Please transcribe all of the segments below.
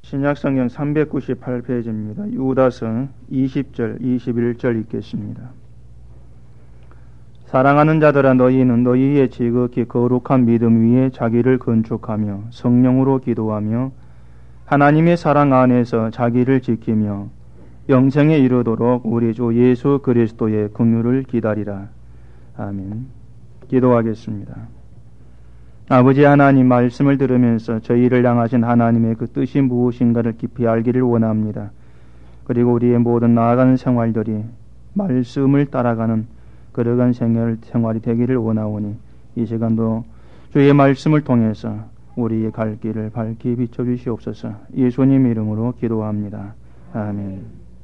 신약성경 398페이지입니다. 유다서 20절 21절 읽겠습니다. 사랑하는 자들아, 너희는 너희의 지극히 거룩한 믿음 위에 자기를 건축하며 성령으로 기도하며 하나님의 사랑 안에서 자기를 지키며 영생에 이르도록 우리 주 예수 그리스도의 긍휼을 기다리라. 아멘. 기도하겠습니다. 아버지 하나님, 말씀을 들으면서 저희를 향하신 하나님의 그 뜻이 무엇인가를 깊이 알기를 원합니다. 그리고 우리의 모든 나아가는 생활들이 말씀을 따라가는 그러한 생활이 되기를 원하오니 이 시간도 주의 말씀을 통해서 우리의 갈 길을 밝히 비춰주시옵소서. 예수님 이름으로 기도합니다. 아멘.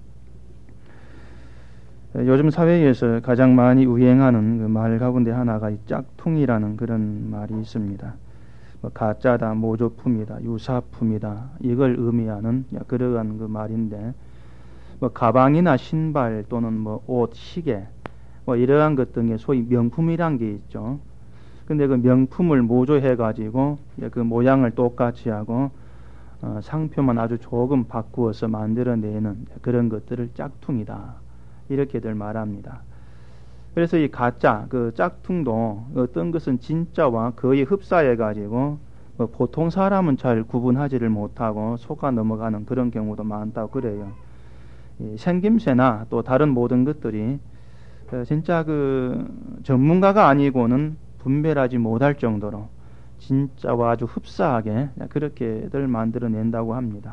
요즘 사회에서 가장 많이 유행하는 그 말 가운데 하나가 이 짝퉁이라는 그런 말이 있습니다. 가짜다, 모조품이다, 유사품이다, 이걸 의미하는 그러한 그 말인데, 가방이나 신발 또는 옷, 시계, 이러한 것 등의 소위 명품이란 게 있죠. 근데 그 명품을 모조해 가지고 그 모양을 똑같이 하고 상표만 아주 조금 바꾸어서 만들어내는 그런 것들을 짝퉁이다, 이렇게들 말합니다. 그래서 이 가짜, 그 짝퉁도 어떤 것은 진짜와 거의 흡사해 가지고 보통 사람은 잘 구분하지를 못하고 속아 넘어가는 그런 경우도 많다고 그래요. 생김새나 또 다른 모든 것들이 진짜 그 전문가가 아니고는 분별하지 못할 정도로 진짜와 아주 흡사하게 그렇게들 만들어낸다고 합니다.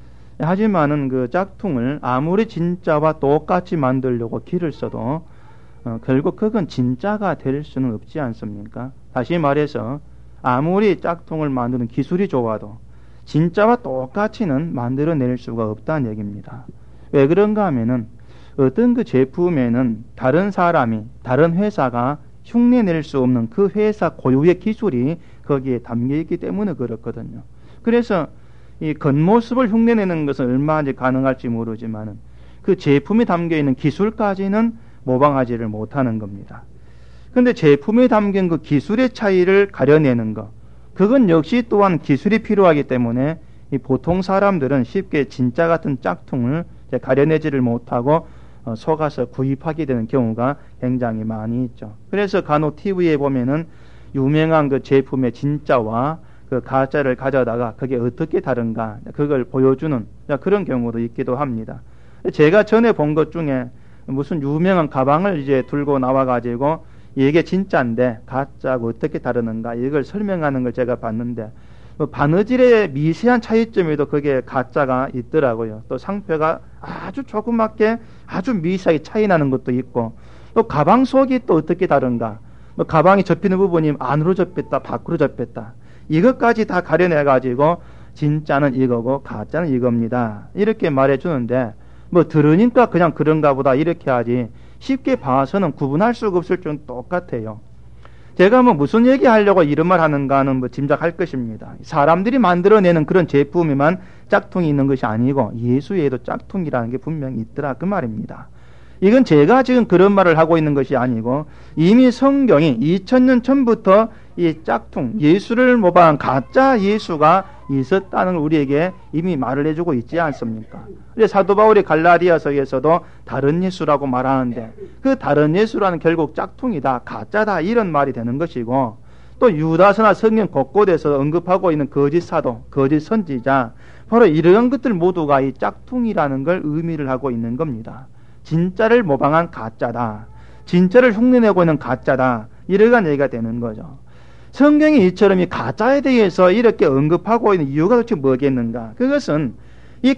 하지만은 그 짝퉁을 아무리 진짜와 똑같이 만들려고 기를 써도 결국 그건 진짜가 될 수는 없지 않습니까? 다시 말해서 아무리 짝퉁을 만드는 기술이 좋아도 진짜와 똑같이는 만들어낼 수가 없다는 얘기입니다. 왜 그런가 하면은 어떤 그 제품에는 다른 사람이, 다른 회사가 흉내낼 수 없는 그 회사 고유의 기술이 거기에 담겨 있기 때문에 그렇거든요. 그래서 이 겉모습을 흉내내는 것은 얼마나 가능할지 모르지만은 그 제품이 담겨 있는 기술까지는 모방하지를 못하는 겁니다. 그런데 제품에 담긴 그 기술의 차이를 가려내는 것, 그건 역시 또한 기술이 필요하기 때문에 이 보통 사람들은 쉽게 진짜 같은 짝퉁을 가려내지를 못하고 속아서 구입하게 되는 경우가 굉장히 많이 있죠. 그래서 간혹 TV에 보면은 유명한 그 제품의 진짜와 그 가짜를 가져다가 그게 어떻게 다른가 그걸 보여주는 그런 경우도 있기도 합니다. 제가 전에 본 것 중에 무슨 유명한 가방을 이제 들고 나와가지고 이게 진짜인데 가짜하고 어떻게 다르는가 이걸 설명하는 걸 제가 봤는데 바느질의 미세한 차이점에도 그게 가짜가 있더라고요. 또 상표가 아주 조그맣게 아주 미세하게 차이 나는 것도 있고, 또 가방 속이 또 어떻게 다른가, 가방이 접히는 부분이 안으로 접혔다 밖으로 접혔다, 이것까지 다 가려내 가지고 진짜는 이거고 가짜는 이겁니다 이렇게 말해 주는데, 들으니까 그냥 그런가 보다 이렇게 하지 쉽게 봐서는 구분할 수가 없을 줄 똑같아요. 제가 무슨 얘기 하려고 이런 말 하는가는 짐작할 것입니다. 사람들이 만들어내는 그런 제품에만 짝퉁이 있는 것이 아니고 예수에도 짝퉁이라는 게 분명히 있더라 그 말입니다. 이건 제가 지금 그런 말을 하고 있는 것이 아니고 이미 성경이 2000년 전부터 이 짝퉁, 예수를 모방한 가짜 예수가 있었다는 걸 우리에게 이미 말을 해주고 있지 않습니까? 사도 바울이 갈라디아서에서도 다른 예수라고 말하는데 그 다른 예수라는 결국 짝퉁이다, 가짜다 이런 말이 되는 것이고, 또 유다서나 성경 곳곳에서 언급하고 있는 거짓 사도, 거짓 선지자, 바로 이런 것들 모두가 이 짝퉁이라는 걸 의미를 하고 있는 겁니다. 진짜를 모방한 가짜다, 진짜를 흉내내고 있는 가짜다, 이러한 얘기가 되는 거죠. 성경이 이처럼 이 가짜에 대해서 이렇게 언급하고 있는 이유가 도대체 뭐겠는가? 그것은 이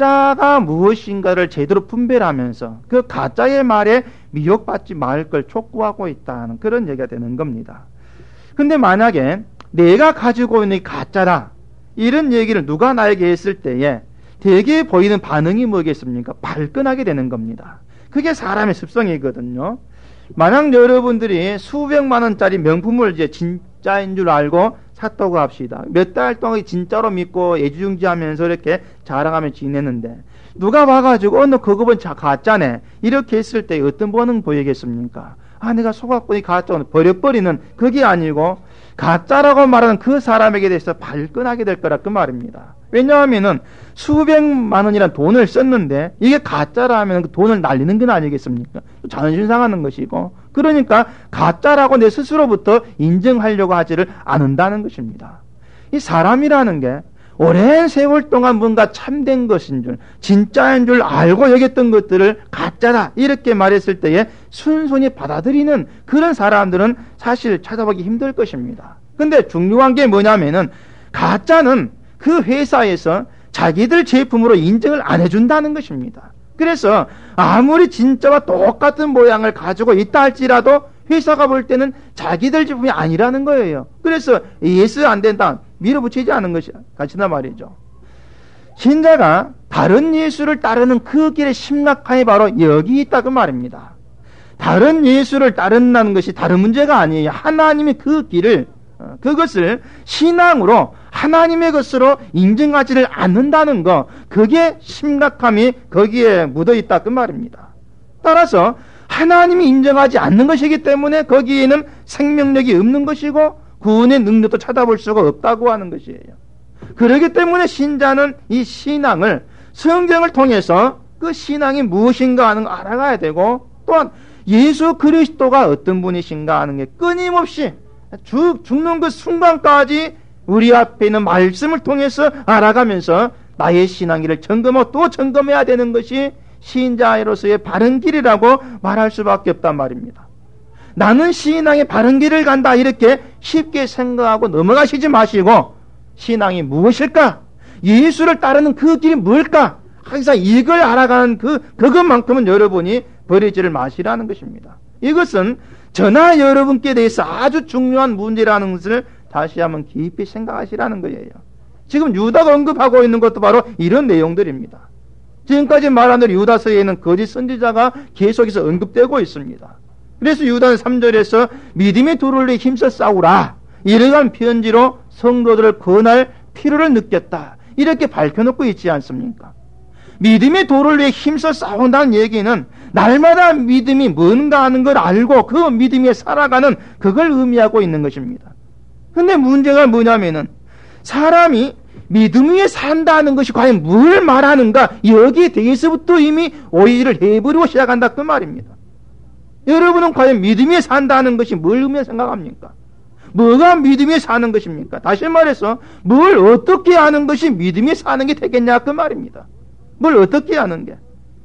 가짜가 무엇인가를 제대로 분별하면서 그 가짜의 말에 미혹받지 말 걸 촉구하고 있다는 그런 얘기가 되는 겁니다. 근데 만약에 내가 가지고 있는 이 가짜다, 이런 얘기를 누가 나에게 했을 때에 대개 보이는 반응이 뭐겠습니까? 발끈하게 되는 겁니다. 그게 사람의 습성이거든요. 만약 여러분들이 수백만 원짜리 명품을 이제 진짜인 줄 알고 샀다고 합시다. 몇 달 동안 진짜로 믿고 애지중지하면서 이렇게 자랑하며 지냈는데 누가 와가지고 너 그거 보니 가짜네 이렇게 했을 때 어떤 반응 보이겠습니까? 내가 속았더니 가짜 버려버리는, 그게 아니고 가짜라고 말하는 그 사람에게 대해서 발끈하게 될 거라 그 말입니다. 왜냐하면은 수백만 원이란 돈을 썼는데 이게 가짜라 하면 그 돈을 날리는 건 아니겠습니까? 자존심 상하는 것이고, 그러니까 가짜라고 내 스스로부터 인정하려고 하지를 않는다는 것입니다. 이 사람이라는 게 오랜 세월 동안 뭔가 참된 것인 줄, 진짜인 줄 알고 여겼던 것들을 가짜다 이렇게 말했을 때에 순순히 받아들이는 그런 사람들은 사실 찾아보기 힘들 것입니다. 근데 중요한 게 뭐냐면은 가짜는 그 회사에서 자기들 제품으로 인정을 안 해준다는 것입니다. 그래서 아무리 진짜와 똑같은 모양을 가지고 있다 할지라도 회사가 볼 때는 자기들 제품이 아니라는 거예요. 그래서 예스 안 된다, 밀어붙이지 않은 것이 같이나 말이죠. 신자가 다른 예수를 따르는 그 길의 심각함이 바로 여기 있다 그 말입니다. 다른 예수를 따른다는 것이 다른 문제가 아니에요. 하나님의 그 길을, 그것을 신앙으로 하나님의 것으로 인정하지를 않는다는 것, 그게 심각함이 거기에 묻어 있다 그 말입니다. 따라서 하나님이 인정하지 않는 것이기 때문에 거기에는 생명력이 없는 것이고 구원의 능력도 찾아볼 수가 없다고 하는 것이에요. 그렇기 때문에 신자는 이 신앙을 성경을 통해서 그 신앙이 무엇인가 하는 걸 알아가야 되고, 또한 예수 그리스도가 어떤 분이신가 하는 게 끊임없이 죽는 그 순간까지 우리 앞에 있는 말씀을 통해서 알아가면서 나의 신앙기를 점검하고 또 점검해야 되는 것이 신자로서의 바른 길이라고 말할 수밖에 없단 말입니다. 나는 신앙의 바른 길을 간다 이렇게 쉽게 생각하고 넘어가시지 마시고, 신앙이 무엇일까? 예수를 따르는 그 길이 뭘까? 항상 이걸 알아가는 그것만큼은 여러분이 버리지를 마시라는 것입니다. 이것은 저나 여러분께 대해서 아주 중요한 문제라는 것을 다시 한번 깊이 생각하시라는 거예요. 지금 유다가 언급하고 있는 것도 바로 이런 내용들입니다. 지금까지 말한 대로 유다서에는 거짓 선지자가 계속해서 언급되고 있습니다. 그래서 유다는 3절에서 믿음의 도를 위해 힘써 싸우라, 이러한 편지로 성도들을 권할 필요를 느꼈다, 이렇게 밝혀놓고 있지 않습니까? 믿음의 도를 위해 힘써 싸운다는 얘기는 날마다 믿음이 뭔가 하는 걸 알고 그 믿음에 살아가는 그걸 의미하고 있는 것입니다. 근데 문제가 뭐냐면은 사람이 믿음 위에 산다는 것이 과연 뭘 말하는가, 여기에 대해서부터 이미 오해를 해버리고 시작한다 그 말입니다. 여러분은 과연 믿음 위에 산다는 것이 뭘 의미해 생각합니까? 뭐가 믿음 위에 사는 것입니까? 다시 말해서 뭘 어떻게 하는 것이 믿음 위에 사는 게 되겠냐 그 말입니다. 뭘 어떻게 하는 게?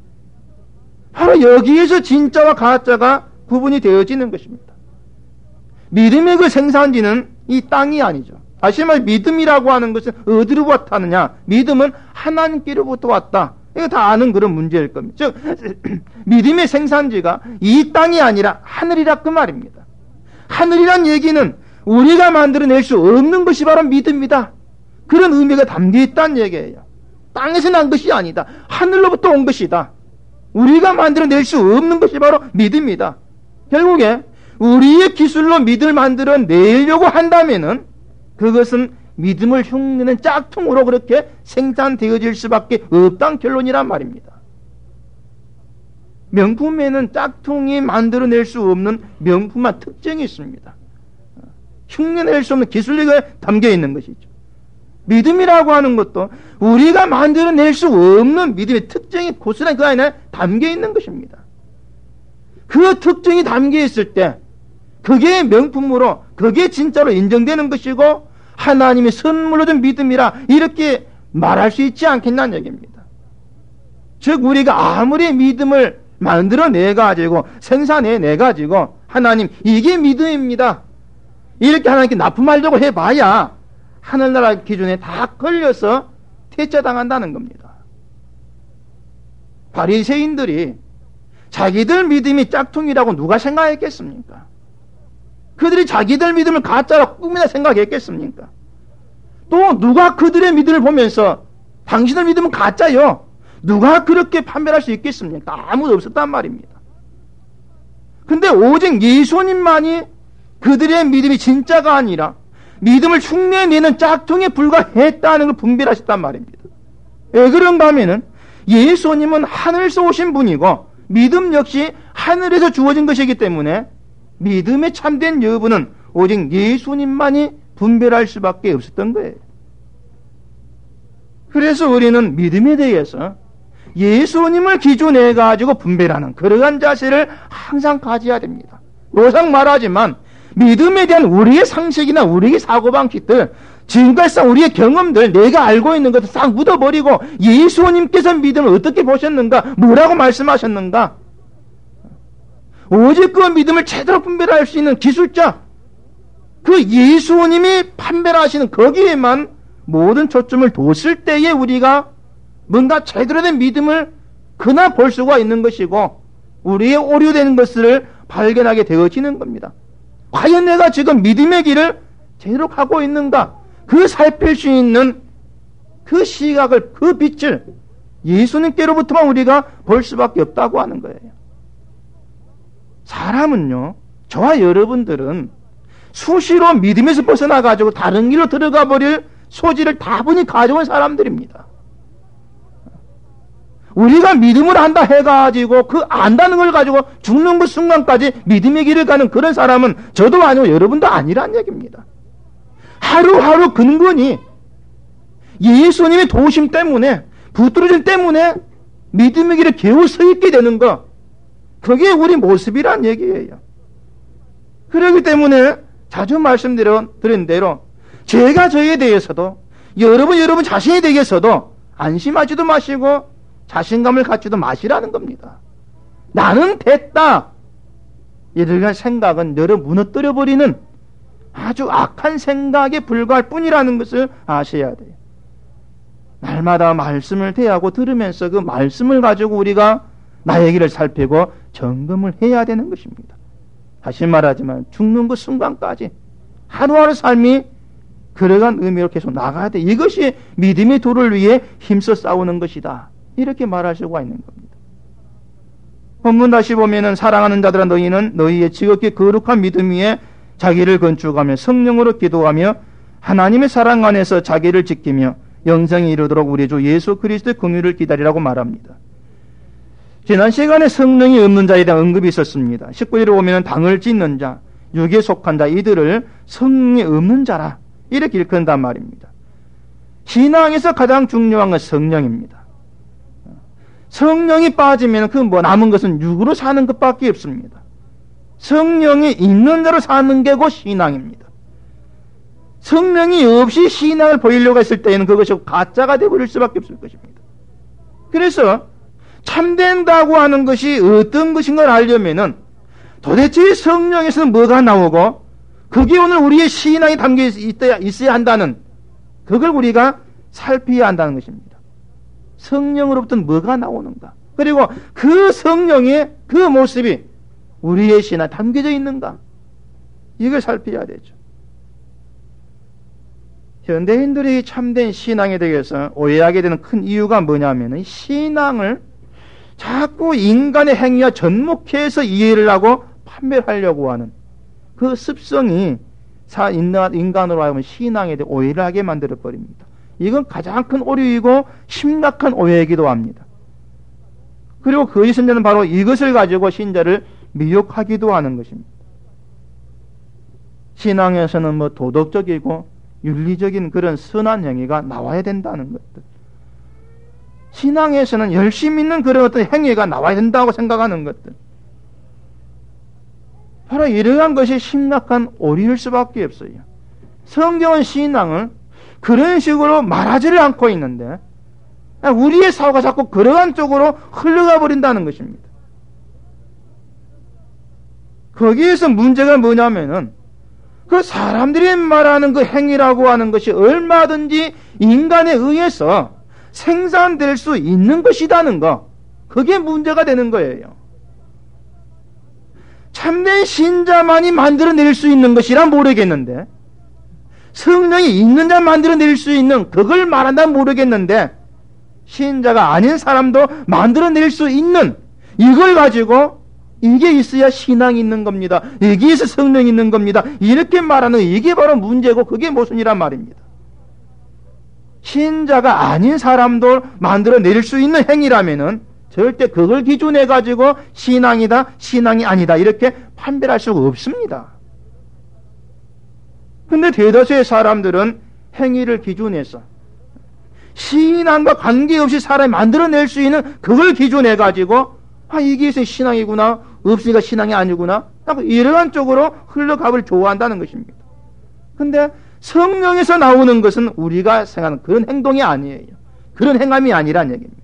바로 여기에서 진짜와 가짜가 구분이 되어지는 것입니다. 믿음의 그 생산지는 이 땅이 아니죠. 다시 말해 믿음이라고 하는 것은 어디로부터 왔느냐? 믿음은 하나님께로부터 왔다. 이거 다 아는 그런 문제일 겁니다. 즉 믿음의 생산지가 이 땅이 아니라 하늘이라 그 말입니다. 하늘이란 얘기는 우리가 만들어낼 수 없는 것이 바로 믿음이다. 그런 의미가 담겨 있다는 얘기예요. 땅에서 난 것이 아니다. 하늘로부터 온 것이다. 우리가 만들어낼 수 없는 것이 바로 믿음이다. 결국에 우리의 기술로 믿음을 만들어내려고 한다면은 그것은 믿음을 흉내낸 짝퉁으로 그렇게 생산되어질 수밖에 없다는 결론이란 말입니다. 명품에는 짝퉁이 만들어낼 수 없는 명품한 특징이 있습니다. 흉내낼 수 없는 기술력이 담겨 있는 것이죠. 믿음이라고 하는 것도 우리가 만들어낼 수 없는 믿음의 특징이 고스란히 그 안에 담겨 있는 것입니다. 그 특징이 담겨 있을 때 그게 명품으로, 그게 진짜로 인정되는 것이고 하나님이 선물로 준 믿음이라 이렇게 말할 수 있지 않겠냐는 얘기입니다. 즉 우리가 아무리 믿음을 만들어내가지고 생산해내가지고 하나님 이게 믿음입니다, 이렇게 하나님께 납품하려고 해봐야 하늘나라 기준에 다 걸려서 퇴짜당한다는 겁니다. 바리새인들이 자기들 믿음이 짝퉁이라고 누가 생각했겠습니까? 그들이 자기들 믿음을 가짜라고 꿈이나 생각했겠습니까? 또 누가 그들의 믿음을 보면서 당신들 믿음은 가짜요, 누가 그렇게 판별할 수 있겠습니까? 아무도 없었단 말입니다. 근데 오직 예수님만이 그들의 믿음이 진짜가 아니라 믿음을 흉내내는 짝퉁에 불과했다는 걸 분별하셨단 말입니다. 왜 그런가 하면은 예수님은 하늘에서 오신 분이고 믿음 역시 하늘에서 주어진 것이기 때문에 믿음의 참된 여부는 오직 예수님만이 분별할 수밖에 없었던 거예요. 그래서 우리는 믿음에 대해서 예수님을 기준해 가지고 분별하는 그러한 자세를 항상 가져야 됩니다. 노상 말하지만 믿음에 대한 우리의 상식이나 우리의 사고방식들, 지금까지 우리의 경험들, 내가 알고 있는 것을 싹 묻어버리고 예수님께서 믿음을 어떻게 보셨는가, 뭐라고 말씀하셨는가, 오직 그 믿음을 제대로 분별할 수 있는 기술자, 그 예수님이 판별하시는 거기에만 모든 초점을 뒀을 때에 우리가 뭔가 제대로 된 믿음을 그나 볼 수가 있는 것이고 우리의 오류되는 것을 발견하게 되어지는 겁니다. 과연 내가 지금 믿음의 길을 제대로 가고 있는가, 그 살필 수 있는 그 시각을, 그 빛을 예수님께로부터만 우리가 볼 수밖에 없다고 하는 거예요. 사람은요, 저와 여러분들은 수시로 믿음에서 벗어나가지고 다른 길로 들어가 버릴 소질을 다분히 가져온 사람들입니다. 우리가 믿음을 한다 해가지고 그 안다는 걸 가지고 죽는 그 순간까지 믿음의 길을 가는 그런 사람은 저도 아니고 여러분도 아니란 얘기입니다. 하루하루 근근히 예수님의 도우심 때문에, 붙들어짐 때문에 믿음의 길에 겨우 서 있게 되는 것, 그게 우리 모습이란 얘기예요. 그렇기 때문에 자주 말씀드린 대로 제가 저에 대해서도 여러분 자신에 대해서도 안심하지도 마시고 자신감을 갖지도 마시라는 겁니다. 나는 됐다, 이러한 생각은 너를 무너뜨려버리는 아주 악한 생각에 불과할 뿐이라는 것을 아셔야 돼요. 날마다 말씀을 대하고 들으면서 그 말씀을 가지고 우리가 나의 길을 살피고 점검을 해야 되는 것입니다. 다시 말하지만 죽는 그 순간까지 하루하루 삶이 그러한 의미로 계속 나가야 돼. 이것이 믿음의 도를 위해 힘써 싸우는 것이다, 이렇게 말할 수가 있는 겁니다. 본문 다시 보면은 사랑하는 자들아 너희는 너희의 지극히 거룩한 믿음 위에 자기를 건축하며 성령으로 기도하며 하나님의 사랑 안에서 자기를 지키며 영생에 이르도록 우리 주 예수 그리스도의 긍휼을 기다리라고 말합니다. 지난 시간에 성령이 없는 자에 대한 언급이 있었습니다. 19절에 보면 당을 짓는 자, 육에 속한 자, 이들을 성령이 없는 자라 이렇게 일컫는단 말입니다. 신앙에서 가장 중요한 건 성령입니다. 성령이 빠지면 그 남은 것은 육으로 사는 것밖에 없습니다. 성령이 있는 대로 사는 게 곧 신앙입니다. 성령이 없이 신앙을 보이려고 했을 때에는 그것이 가짜가 되어버릴 수밖에 없을 것입니다. 그래서 참된다고 하는 것이 어떤 것인 걸 알려면은 도대체 성령에서는 뭐가 나오고 그게 오늘 우리의 신앙이 담겨 있어야 한다는, 그걸 우리가 살펴야 한다는 것입니다. 성령으로부터는 뭐가 나오는가, 그리고 그 성령의 그 모습이 우리의 신앙에 담겨져 있는가, 이걸 살펴야 되죠. 현대인들이 참된 신앙에 대해서 오해하게 되는 큰 이유가 뭐냐면 신앙을 자꾸 인간의 행위와 접목해서 이해를 하고 판별하려고 하는 그 습성이 인간으로 하여금 신앙에 대해 오해를 하게 만들어버립니다. 이건 가장 큰 오류이고 심각한 오해이기도 합니다. 그리고 거짓 선자는 바로 이것을 가지고 신자를 미혹하기도 하는 것입니다. 신앙에서는 도덕적이고 윤리적인 그런 선한 행위가 나와야 된다는 것들, 신앙에서는 열심히 있는 그런 어떤 행위가 나와야 된다고 생각하는 것들, 바로 이러한 것이 심각한 오류일 수밖에 없어요. 성경은 신앙을 그런 식으로 말하지를 않고 있는데 우리의 사고가 자꾸 그러한 쪽으로 흘러가 버린다는 것입니다. 거기에서 문제가 뭐냐면은 그 사람들이 말하는 그 행위라고 하는 것이 얼마든지 인간에 의해서 생산될 수 있는 것이라는 거, 그게 문제가 되는 거예요. 참된 신자만이 만들어낼 수 있는 것이란 모르겠는데, 성령이 있는 자 만들어낼 수 있는 그걸 말한다면 모르겠는데, 신자가 아닌 사람도 만들어낼 수 있는 이걸 가지고 이게 있어야 신앙이 있는 겁니다, 여기에서 성령이 있는 겁니다, 이렇게 말하는 이게 바로 문제고 그게 모순이란 말입니다. 신자가 아닌 사람도 만들어낼 수 있는 행위라면은 절대 그걸 기준해 가지고 신앙이다, 신앙이 아니다 이렇게 판별할 수가 없습니다. 근데 대다수의 사람들은 행위를 기준해서 신앙과 관계없이 사람이 만들어낼 수 있는 그걸 기준해 가지고 이게 신앙이구나, 없으니까 신앙이 아니구나, 이러한 쪽으로 흘러가기를 좋아한다는 것입니다. 근데 성령에서 나오는 것은 우리가 생각하는 그런 행동이 아니에요. 그런 행함이 아니란 얘기입니다.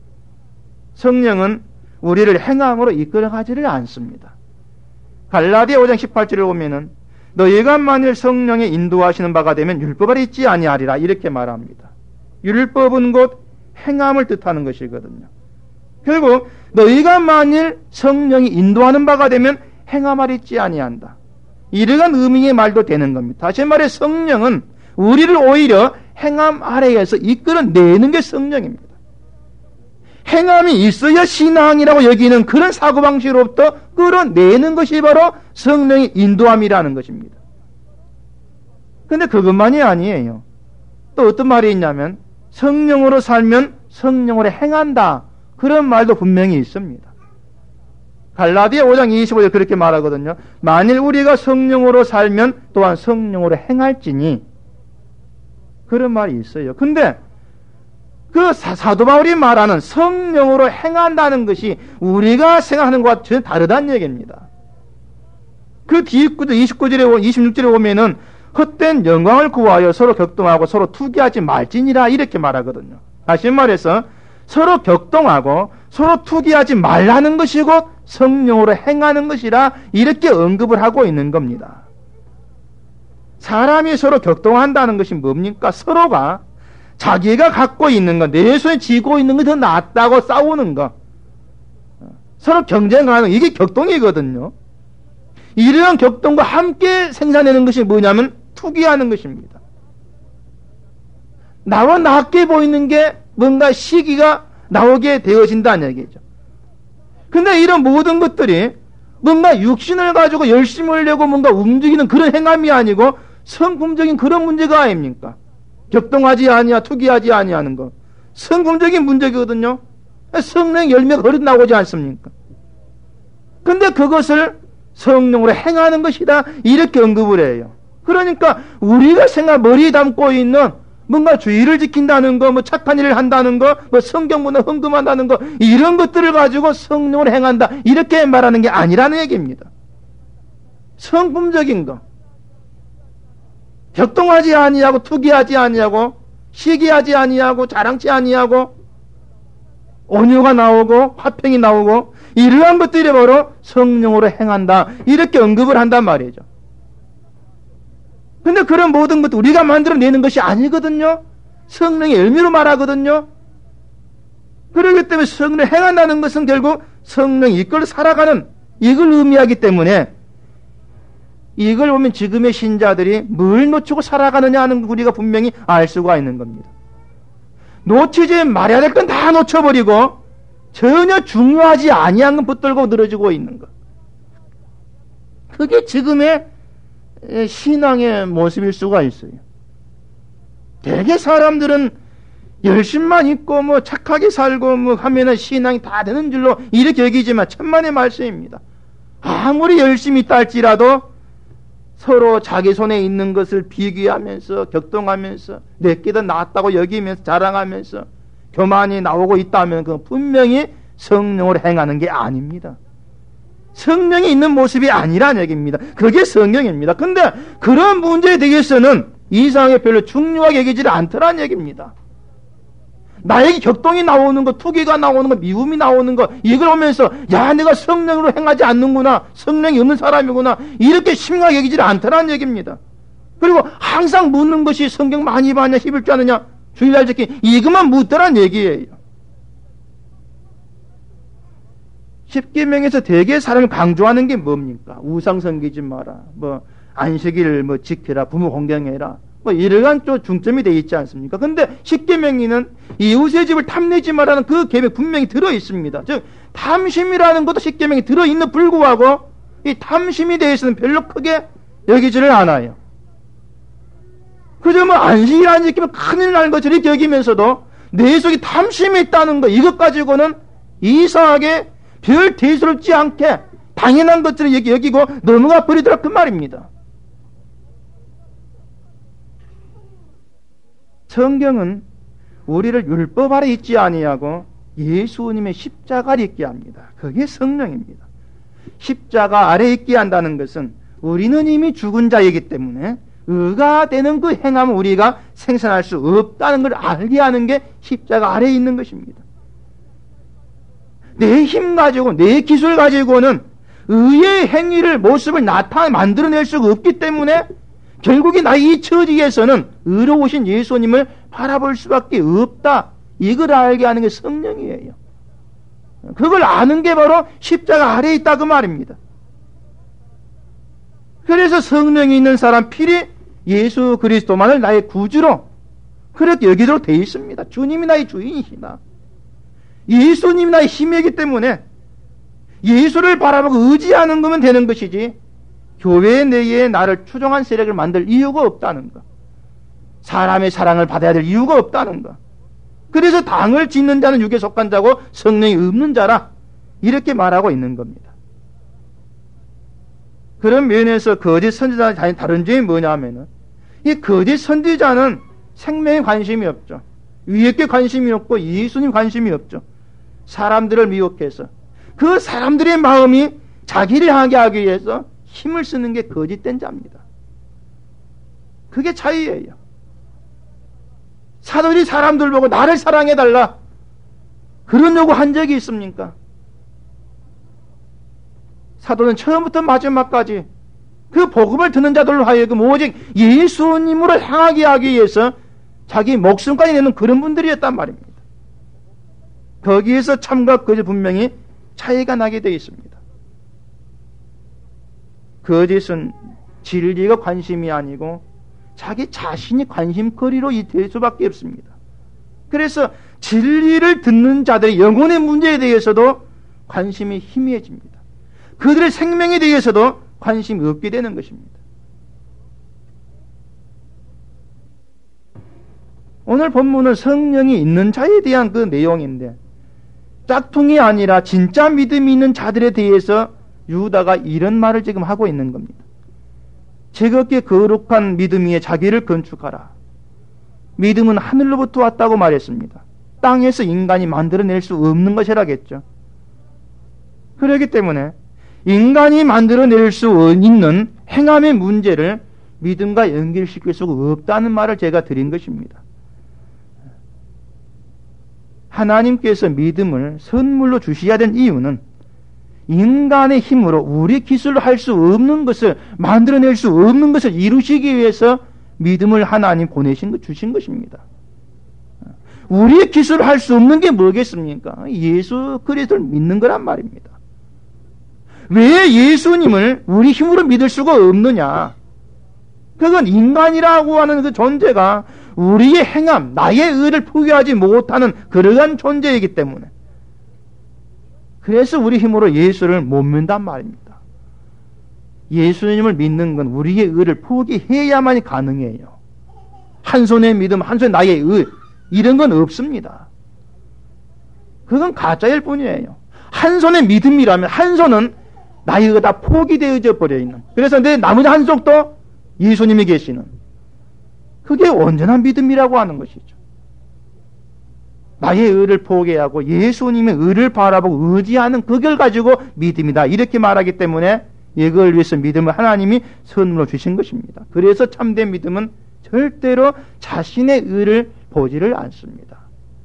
성령은 우리를 행함으로 이끌어가지를 않습니다. 갈라디아 5장 18절을 보면은 너희가 만일 성령의 인도하시는 바가 되면 율법을 잊지 아니하리라 이렇게 말합니다. 율법은 곧 행함을 뜻하는 것이거든요. 결국 너희가 만일 성령이 인도하는 바가 되면 행함을 잊지 아니한다. 이러한 의미의 말도 되는 겁니다. 다시 말해 성령은 우리를 오히려 행함 아래에서 이끌어내는 게 성령입니다. 행함이 있어야 신앙이라고 여기는 그런 사고방식으로부터 끌어내는 것이 바로 성령의 인도함이라는 것입니다. 그런데 그것만이 아니에요. 또 어떤 말이 있냐면 성령으로 살면 성령으로 행한다. 그런 말도 분명히 있습니다. 갈라디아 5장 25절 그렇게 말하거든요. 만일 우리가 성령으로 살면 또한 성령으로 행할지니 그런 말이 있어요. 근데 그 사도 바울이 말하는 성령으로 행한다는 것이 우리가 생각하는 것과 전혀 다르다는 얘기입니다. 그 뒤에 29절에 26절에 보면은 헛된 영광을 구하여 서로 격동하고 서로 투기하지 말지니라 이렇게 말하거든요. 다시 말해서 서로 격동하고 서로 투기하지 말라는 것이 곧 성령으로 행하는 것이라 이렇게 언급을 하고 있는 겁니다. 사람이 서로 격동한다는 것이 뭡니까? 서로가 자기가 갖고 있는 것, 내 손에 쥐고 있는 것이 더 낫다고 싸우는 것, 서로 경쟁하는 것, 이게 격동이거든요. 이러한 격동과 함께 생산하는 것이 뭐냐면 투기하는 것입니다. 나와 낫게 보이는 게 뭔가 시기가 나오게 되어진다는 얘기죠. 근데 이런 모든 것들이 뭔가 육신을 가지고 열심을 내고 뭔가 움직이는 그런 행함이 아니고 성품적인 그런 문제가 아닙니까? 격동하지 아니하, 투기하지 아니하는 것. 성품적인 문제거든요. 성령 열매가 거듭 나오지 않습니까? 근데 그것을 성령으로 행하는 것이다. 이렇게 언급을 해요. 그러니까 우리가 머리에 담고 있는 뭔가 주의를 지킨다는 거, 뭐 착한 일을 한다는 거, 뭐 성경문을 헌금한다는 거, 이런 것들을 가지고 성령으로 행한다. 이렇게 말하는 게 아니라는 얘기입니다. 성품적인 거. 격동하지 아니하고 투기하지 아니하고 시기하지 아니하고 자랑치 아니하고 온유가 나오고 화평이 나오고 이러한 것들이 바로 성령으로 행한다. 이렇게 언급을 한단 말이죠. 근데 그런 모든 것도 우리가 만들어내는 것이 아니거든요. 성령의 열매로 말하거든요. 그렇기 때문에 성령을 행한다는 것은 결국 성령이 이끌어 살아가는 이걸 의미하기 때문에 이걸 보면 지금의 신자들이 뭘 놓치고 살아가느냐 하는 우리가 분명히 알 수가 있는 겁니다. 놓치지 말아야 될 건 다 놓쳐버리고 전혀 중요하지 아니한 건 붙들고 늘어지고 있는 것. 그게 지금의 신앙의 모습일 수가 있어요. 대개 사람들은 열심만 있고 뭐 착하게 살고 뭐 하면은 신앙이 다 되는 줄로 이렇게 여기지만 천만의 말씀입니다. 아무리 열심히 있다 할지라도 서로 자기 손에 있는 것을 비교하면서 격동하면서 내게 더 낫다고 여기면서 자랑하면서 교만이 나오고 있다면 그건 분명히 성령으로 행하는 게 아닙니다. 성령이 있는 모습이 아니란 얘기입니다. 그게 성령입니다. 근데 그런 문제에 대해서는 이 상황에 별로 중요하게 여기지를 않더란 얘기입니다. 나에게 격동이 나오는 거, 투기가 나오는 거, 미움이 나오는 거, 이걸 보면서 야 내가 성령으로 행하지 않는구나, 성령이 없는 사람이구나, 이렇게 심각하게 여기지를 않더란 얘기입니다. 그리고 항상 묻는 것이 성경 많이 봤냐, 11주 하느냐, 주일날 지키, 이것만 묻더란 얘기예요. 십계명에서 대개 사람이 강조하는 게 뭡니까? 우상 섬기지 마라, 뭐 안식일 뭐 지켜라, 부모 공경해라, 뭐 이러한 또 중점이 되어 있지 않습니까? 근데 십계명에는 이웃의 집을 탐내지 마라는 그 계명 분명히 들어 있습니다. 즉 탐심이라는 것도 십계명에 들어 있는 불구하고 이 탐심에 대해서는 별로 크게 여기지를 않아요. 그저 뭐 안식일 안 지키면 큰일 날 것처럼 여기면서도 내 속에 탐심이 있다는 거, 이것 가지고는 이상하게 별 대수롭지 않게 당연한 것처럼 여기고 넘어가 버리더라 그 말입니다. 성경은 우리를 율법 아래 있지 아니하고 예수님의 십자가를 있게 합니다. 그게 성령입니다. 십자가 아래 있게 한다는 것은 우리는 이미 죽은 자이기 때문에 의가 되는 그 행함을 우리가 생산할 수 없다는 걸 알게 하는 게 십자가 아래에 있는 것입니다. 내 힘 가지고 내 기술 가지고는 의의 행위를 모습을 만들어낼 수가 없기 때문에 결국에 나의 이 처지에서는 의로우신 예수님을 바라볼 수밖에 없다. 이걸 알게 하는 게 성령이에요. 그걸 아는 게 바로 십자가 아래에 있다 그 말입니다. 그래서 성령이 있는 사람 필히 예수 그리스도만을 나의 구주로 그렇게 여기도록 되어 있습니다. 주님이 나의 주인이시다. 예수님이 나의 힘이기 때문에 예수를 바라보고 의지하는 거면 되는 것이지 교회 내에 나를 추종한 세력을 만들 이유가 없다는 것. 사람의 사랑을 받아야 될 이유가 없다는 것. 그래서 당을 짓는 자는 육에 속한 자고 성령이 없는 자라 이렇게 말하고 있는 겁니다. 그런 면에서 거짓 선지자와 다른 점이 뭐냐 하면은 이 거짓 선지자는 생명에 관심이 없죠. 위에 게 관심이 없고 예수님 관심이 없죠. 사람들을 미혹해서 그 사람들의 마음이 자기를 향하게 하기 위해서 힘을 쓰는 게 거짓된 자입니다. 그게 차이예요. 사도들이 사람들 보고 나를 사랑해달라 그런 요구 한 적이 있습니까? 사도는 처음부터 마지막까지 그 복음을 듣는 자들로 하여금 오직 예수님으로 향하게 하기 위해서 자기 목숨까지 내는 그런 분들이었단 말입니다. 거기에서 참과 거짓 분명히 차이가 나게 되어 있습니다. 거짓은 진리가 관심이 아니고 자기 자신이 관심거리로 될 수밖에 없습니다. 그래서 진리를 듣는 자들의 영혼의 문제에 대해서도 관심이 희미해집니다. 그들의 생명에 대해서도 관심이 없게 되는 것입니다. 오늘 본문은 성령이 있는 자에 대한 그 내용인데 짝퉁이 아니라 진짜 믿음이 있는 자들에 대해서 유다가 이런 말을 지금 하고 있는 겁니다. 즐겁게 거룩한 믿음 위에 자기를 건축하라. 믿음은 하늘로부터 왔다고 말했습니다. 땅에서 인간이 만들어낼 수 없는 것이라겠죠. 그렇기 때문에 인간이 만들어낼 수 있는 행함의 문제를 믿음과 연결시킬 수가 없다는 말을 제가 드린 것입니다. 하나님께서 믿음을 선물로 주셔야 된 이유는 인간의 힘으로 우리 기술로 할 수 없는 것을 만들어낼 수 없는 것을 이루시기 위해서 믿음을 하나님 주신 것입니다. 우리의 기술로 할 수 없는 게 뭐겠습니까? 예수 그리스도를 믿는 거란 말입니다. 왜 예수님을 우리 힘으로 믿을 수가 없느냐? 그건 인간이라고 하는 그 존재가 우리의 행함, 나의 의를 포기하지 못하는 그러한 존재이기 때문에 그래서 우리 힘으로 예수를 못 믿는단 말입니다. 예수님을 믿는 건 우리의 의를 포기해야만이 가능해요. 한 손의 믿음, 한 손에 나의 의 이런 건 없습니다. 그건 가짜일 뿐이에요. 한 손의 믿음이라면 한 손은 나의 의가 다 포기되어져 버려 있는 그래서 내 나머지 한 손도 예수님이 계시는 그게 온전한 믿음이라고 하는 것이죠. 나의 의를 포기하고 예수님의 의를 바라보고 의지하는 그걸 가지고 믿음이다. 이렇게 말하기 때문에 이걸 위해서 믿음을 하나님이 선물로 주신 것입니다. 그래서 참된 믿음은 절대로 자신의 의를 보지를 않습니다.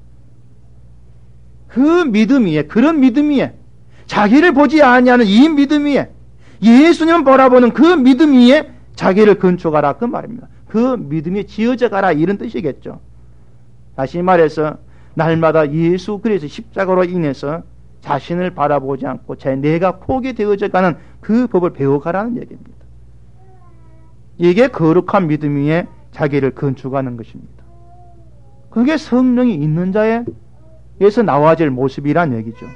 그 믿음 위에, 그런 믿음 위에, 자기를 보지 아니하는 이 믿음 위에, 예수님을 바라보는 그 믿음 위에 자기를 건축하라 그 말입니다. 그 믿음이 지어져 가라 이런 뜻이겠죠. 다시 말해서 날마다 예수 그리스도 십자가로 인해서 자신을 바라보지 않고 내가 포기되어져 가는 그 법을 배워가라는 얘기입니다. 이게 거룩한 믿음 위에 자기를 건축하는 것입니다. 그게 성령이 있는 자에서 나와질 모습이란 얘기죠.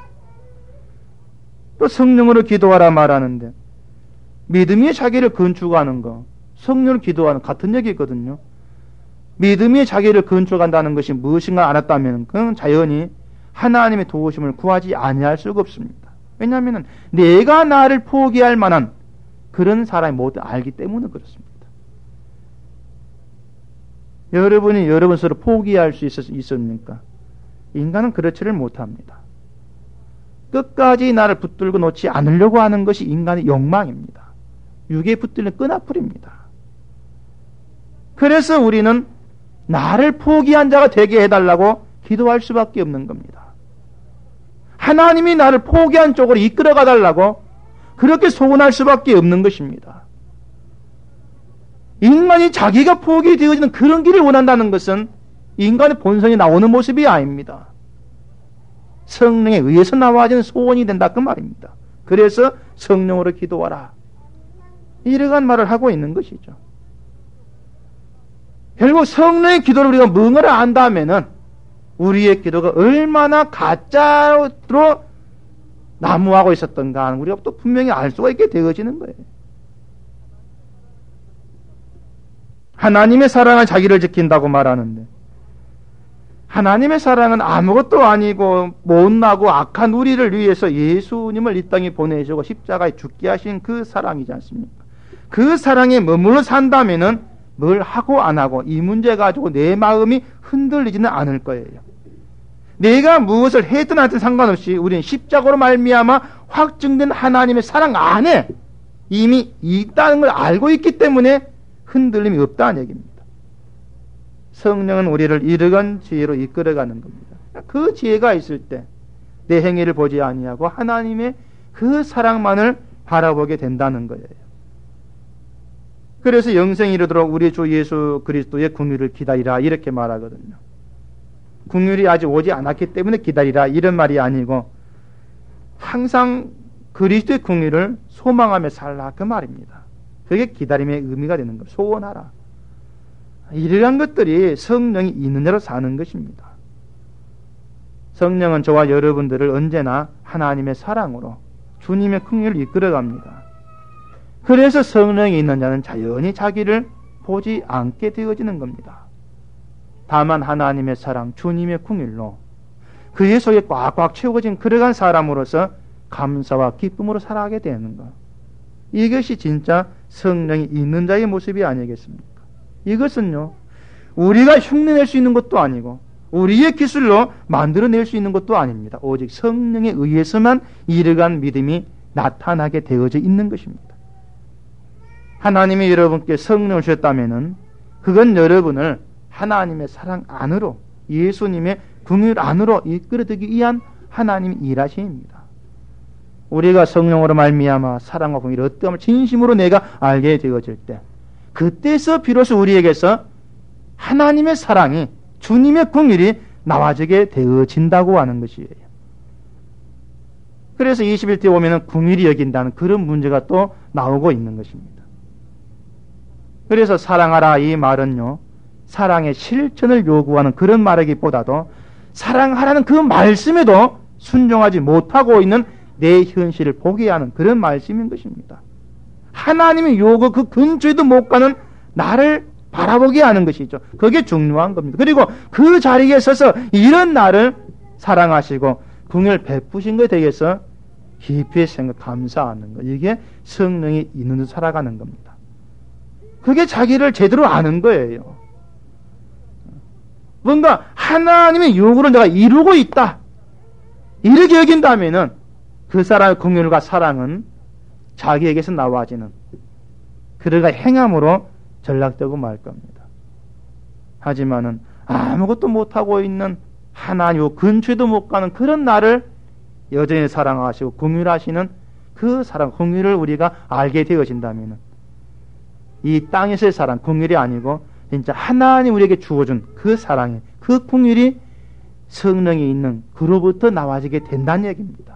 또 성령으로 기도하라 말하는데 믿음 위에 자기를 건축하는 거 성령으로 기도하는 같은 얘기거든요. 믿음이 자기를 건축한다는 것이 무엇인가 알았다면 그건 자연히 하나님의 도우심을 구하지 아니할 수가 없습니다. 왜냐하면 내가 나를 포기할 만한 그런 사람이 모두 알기 때문에 그렇습니다. 여러분이 여러분 스스로 포기할 수 있습니까? 인간은 그렇지를 못합니다. 끝까지 나를 붙들고 놓지 않으려고 하는 것이 인간의 욕망입니다. 육에 붙들린 끈아풀입니다. 그래서 우리는 나를 포기한 자가 되게 해달라고 기도할 수밖에 없는 겁니다. 하나님이 나를 포기한 쪽으로 이끌어가 달라고 그렇게 소원할 수밖에 없는 것입니다. 인간이 자기가 포기되어지는 그런 길을 원한다는 것은 인간의 본성이 나오는 모습이 아닙니다. 성령에 의해서 나와지는 소원이 된다 그 말입니다. 그래서 성령으로 기도하라. 이러한 말을 하고 있는 것이죠. 결국 성령의 기도를 우리가 뭔가를 안다면은 우리의 기도가 얼마나 가짜로 난무하고 있었던가 하는 우리가 또 분명히 알 수가 있게 되어지는 거예요. 하나님의 사랑은 자기를 지킨다고 말하는데 하나님의 사랑은 아무것도 아니고 못나고 악한 우리를 위해서 예수님을 이 땅에 보내시고 십자가에 죽게 하신 그 사랑이지 않습니까? 그 사랑에 머물러 산다면은 뭘 하고 안 하고 이 문제 가지고 내 마음이 흔들리지는 않을 거예요. 내가 무엇을 했든 안 했든 상관없이 우리는 십자가로 말미암아 확증된 하나님의 사랑 안에 이미 있다는 걸 알고 있기 때문에 흔들림이 없다는 얘기입니다. 성령은 우리를 이러한 지혜로 이끌어가는 겁니다. 그 지혜가 있을 때 내 행위를 보지 아니하고 하나님의 그 사랑만을 바라보게 된다는 거예요. 그래서 영생에 이르도록 우리 주 예수 그리스도의 긍휼을 기다리라 이렇게 말하거든요. 긍휼이 아직 오지 않았기 때문에 기다리라 이런 말이 아니고 항상 그리스도의 긍휼을 소망하며 살라 그 말입니다. 그게 기다림의 의미가 되는 겁니다. 소원하라. 이러한 것들이 성령이 있는 대로 사는 것입니다. 성령은 저와 여러분들을 언제나 하나님의 사랑으로 주님의 긍휼을 이끌어갑니다. 그래서 성령이 있는 자는 자연히 자기를 보지 않게 되어지는 겁니다. 다만 하나님의 사랑, 주님의 긍휼로 그의 속에 꽉꽉 채워진 그러한 사람으로서 감사와 기쁨으로 살아가게 되는 것. 이것이 진짜 성령이 있는 자의 모습이 아니겠습니까? 이것은요, 우리가 흉내낼 수 있는 것도 아니고 우리의 기술로 만들어낼 수 있는 것도 아닙니다. 오직 성령에 의해서만 이러한 믿음이 나타나게 되어져 있는 것입니다. 하나님이 여러분께 성령을 주셨다면은 그건 여러분을 하나님의 사랑 안으로 예수님의 긍휼 안으로 이끌어들기 위한 하나님의 일하심입니다. 우리가 성령으로 말미암아 사랑과 긍휼을 어떠함을 진심으로 내가 알게 되어질 때 그때서 비로소 우리에게서 하나님의 사랑이 주님의 긍휼이 나와지게 되어진다고 하는 것이에요. 그래서 21대에 오면은 긍휼히 여긴다는 그런 문제가 또 나오고 있는 것입니다. 그래서 사랑하라 이 말은요, 사랑의 실천을 요구하는 그런 말이기보다도 사랑하라는 그 말씀에도 순종하지 못하고 있는 내 현실을 보게 하는 그런 말씀인 것입니다. 하나님의 요구 그 근처에도 못 가는 나를 바라보게 하는 것이죠. 그게 중요한 겁니다. 그리고 그 자리에 서서 이런 나를 사랑하시고 긍휼을 베푸신 것에 대해서 깊이 생각 감사하는 것. 이게 성령이 있는 듯 살아가는 겁니다. 그게 자기를 제대로 아는 거예요. 뭔가 하나님의 요구를 내가 이루고 있다. 이렇게 여긴다면은 그 사람의 긍휼과 사랑은 자기에게서 나와지는 그러가 행함으로 전락되고 말 겁니다. 하지만은 아무것도 못하고 있는 하나님 근처에도 못 가는 그런 나를 여전히 사랑하시고 긍휼하시는 그 사랑, 긍휼을 우리가 알게 되어진다면 이 땅에서의 사랑, 긍휼이 아니고 진짜 하나님 우리에게 주어준 그 사랑이, 그 긍휼이 성령이 있는 그로부터 나와지게 된다는 얘기입니다.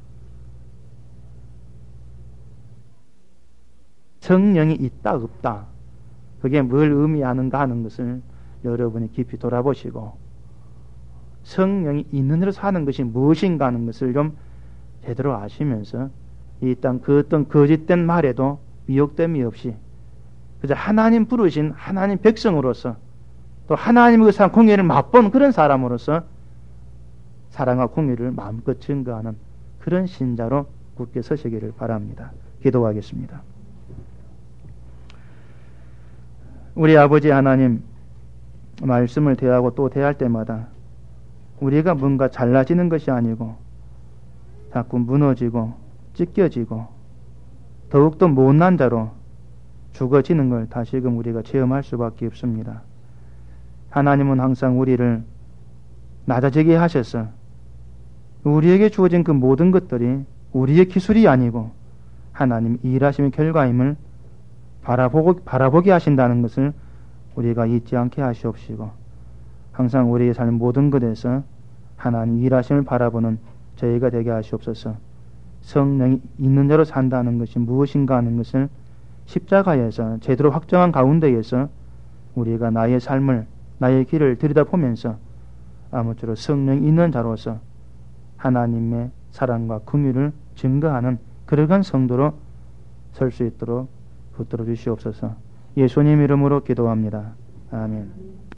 성령이 있다 없다 그게 뭘 의미하는가 하는 것을 여러분이 깊이 돌아보시고 성령이 있는 대로 사는 것이 무엇인가 하는 것을 좀 제대로 아시면서 이 땅 그 어떤 거짓된 말에도 미혹됨이 없이 그저 하나님 부르신 하나님 백성으로서 또 하나님의 그 사랑 긍휼을 맛본 그런 사람으로서 사랑과 긍휼을 마음껏 증거하는 그런 신자로 굳게 서시기를 바랍니다. 기도하겠습니다. 우리 아버지 하나님, 말씀을 대하고 또 대할 때마다 우리가 뭔가 잘나지는 것이 아니고 자꾸 무너지고 찢겨지고 더욱더 못난 자로 죽어지는 걸 다시금 우리가 체험할 수밖에 없습니다. 하나님은 항상 우리를 낮아지게 하셔서 우리에게 주어진 그 모든 것들이 우리의 기술이 아니고 하나님 일하심의 결과임을 바라보게 하신다는 것을 우리가 잊지 않게 하시옵시고 항상 우리의 삶 모든 것에서 하나님 일하심을 바라보는 저희가 되게 하시옵소서. 성령이 있는 자로 산다는 것이 무엇인가 하는 것을 십자가에서 제대로 확정한 가운데에서 우리가 나의 삶을 나의 길을 들여다보면서 아무쪼록 성령이 있는 자로서 하나님의 사랑과 긍휼을 증거하는 그러한 성도로 설 수 있도록 붙들어 주시옵소서. 예수님 이름으로 기도합니다. 아멘.